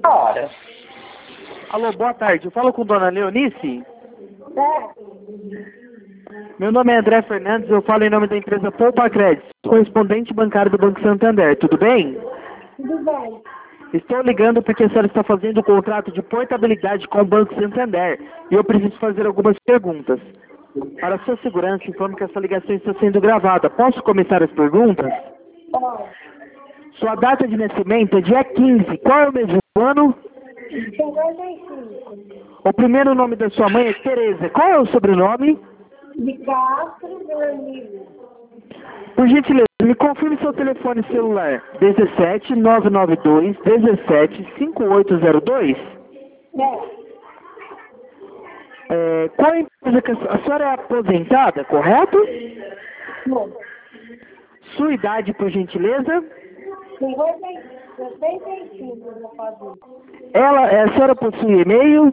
hora. Alô, boa tarde. Eu falo com Dona Leonice? É. Meu nome é André Fernandes, eu falo em nome da empresa Poupa Crédito, correspondente bancário do Banco Santander. Tudo bem? Tudo bem. Estou ligando porque a senhora está fazendo o contrato de portabilidade com o Banco Santander e eu preciso fazer algumas perguntas. Para sua segurança, informo que essa ligação está sendo gravada. Posso começar as perguntas? Ó, Sua data de nascimento é dia 15. Qual é o mês do ano? 55. O primeiro nome da sua mãe é Tereza. Qual é o sobrenome? De Castro, meu amigo. Por gentileza, me confirme seu telefone celular. 17 992 17 5802. Qual é a empresa que a senhora é aposentada, correto? Bom, Sua idade, por gentileza? 65 eu vou fazer. A senhora possui e-mail?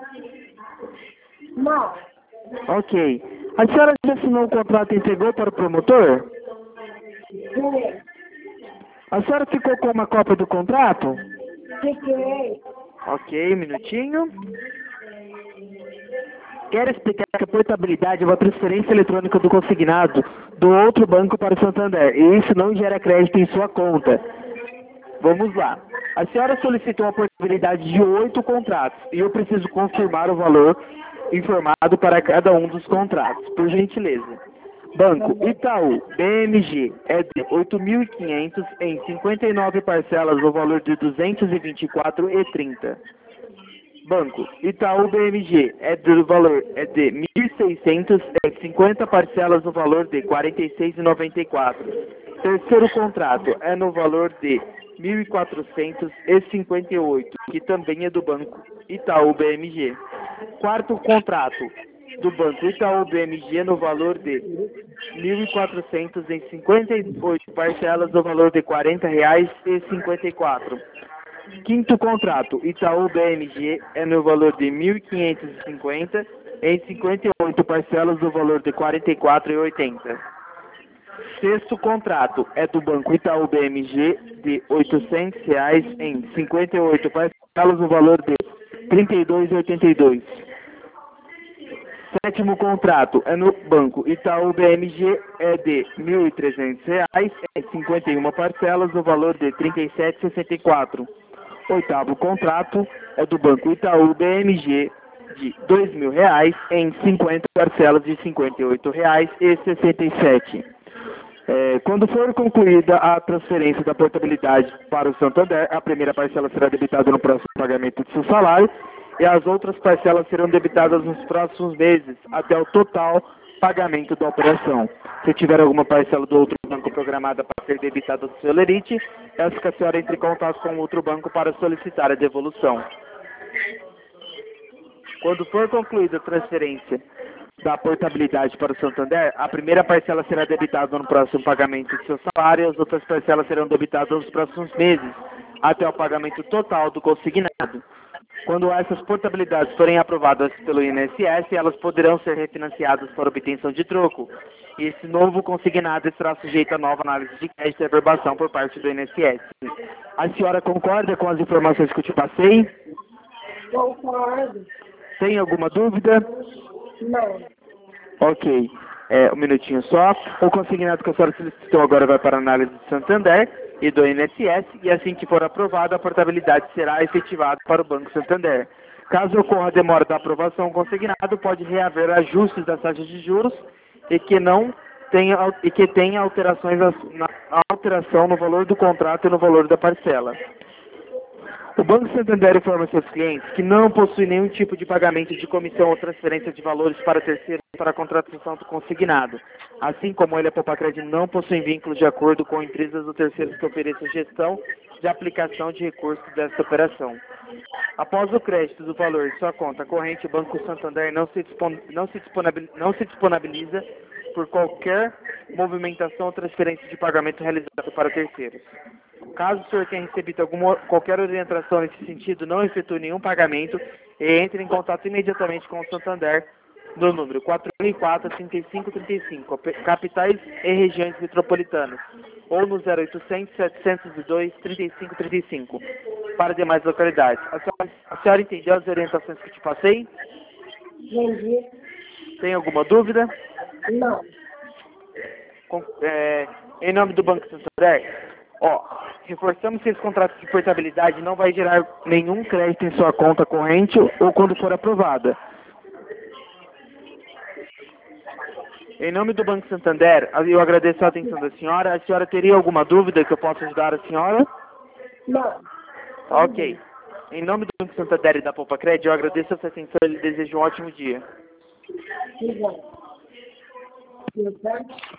Não. Ok. A senhora já assinou o contrato e entregou para o promotor? Sim. A senhora ficou com uma cópia do contrato? Fiquei. Ok, um minutinho. Quero explicar que a portabilidade é uma transferência eletrônica do consignado do outro banco para o Santander, e isso não gera crédito em sua conta. Vamos lá. A senhora solicitou a portabilidade de 8 contratos, e eu preciso confirmar o valor informado para cada um dos contratos, por gentileza. Banco Itaú BMG é de 8.500 em 59 parcelas no valor de 224,30. Banco Itaú BMG do valor de 1.600 em 50 parcelas no valor de 46,94. Terceiro contrato é no valor de 1.458, que também é do Banco Itaú BMG. Quarto contrato do Banco Itaú BMG no valor de 1.400 em 58 parcelas no valor de R$ 40,54. Quinto contrato, Itaú BMG é no valor de 1.550 em 58 parcelas no valor de R$ 44,80. Sexto contrato é do Banco Itaú BMG de R$ 800 em 58 parcelas no valor de R$ 32,82. Sétimo contrato é no Banco Itaú BMG é de R$ 1.300 em 51 parcelas no valor de R$ 37,64. Oitavo contrato é do Banco Itaú BMG de R$ 2.000 em 50 parcelas de R$ 58,67. Quando for concluída a transferência da portabilidade para o Santander, a primeira parcela será debitada no próximo pagamento de seu salário e as outras parcelas serão debitadas nos próximos meses, até o total pagamento da operação. Se tiver alguma parcela do outro banco programada para ser debitada do seu Lerite, peço que a senhora entre em contato com o outro banco para solicitar a devolução. Quando for concluída a transferência da portabilidade para o Santander, a primeira parcela será debitada no próximo pagamento de seu salário e as outras parcelas serão debitadas nos próximos meses, até o pagamento total do consignado. Quando essas portabilidades forem aprovadas pelo INSS, elas poderão ser refinanciadas para obtenção de troco. E esse novo consignado estará sujeito a nova análise de crédito e averbação por parte do INSS. A senhora concorda com as informações que eu te passei? Concordo. Tem alguma dúvida? Não. Ok. Um minutinho só. O consignado que a senhora solicitou agora vai para a análise do Santander e do INSS, e assim que for aprovada, a portabilidade será efetivada para o Banco Santander. Caso ocorra demora da aprovação, o consignado pode reaver ajustes das taxas de juros e que tenha alteração no valor do contrato e no valor da parcela. O Banco Santander informa seus clientes que não possui nenhum tipo de pagamento de comissão ou transferência de valores para terceiros para a contratação do consignado. Assim como ele, a Popacred não possui vínculo de acordo com empresas ou terceiros que ofereçam gestão de aplicação de recursos desta operação. Após o crédito do valor de sua conta corrente, o Banco Santander não se disponibiliza por qualquer movimentação ou transferência de pagamento realizado para terceiros. Caso o senhor tenha recebido qualquer orientação nesse sentido, não efetue nenhum pagamento e entre em contato imediatamente com o Santander no número 4004-3535, capitais e regiões metropolitanas, ou no 0800 702 3535 para demais localidades. A senhora entendeu as orientações que te passei? Entendi. Tem alguma dúvida? Não. Em nome do Banco Santander, reforçamos que esse contrato de portabilidade não vai gerar nenhum crédito em sua conta corrente ou quando for aprovada. Em nome do Banco Santander, eu agradeço a atenção da senhora. A senhora teria alguma dúvida que eu possa ajudar a senhora? Não. Ok. Em nome do Banco Santander e da Poupa Cred, eu agradeço a sua atenção e lhe desejo um ótimo dia. Obrigado.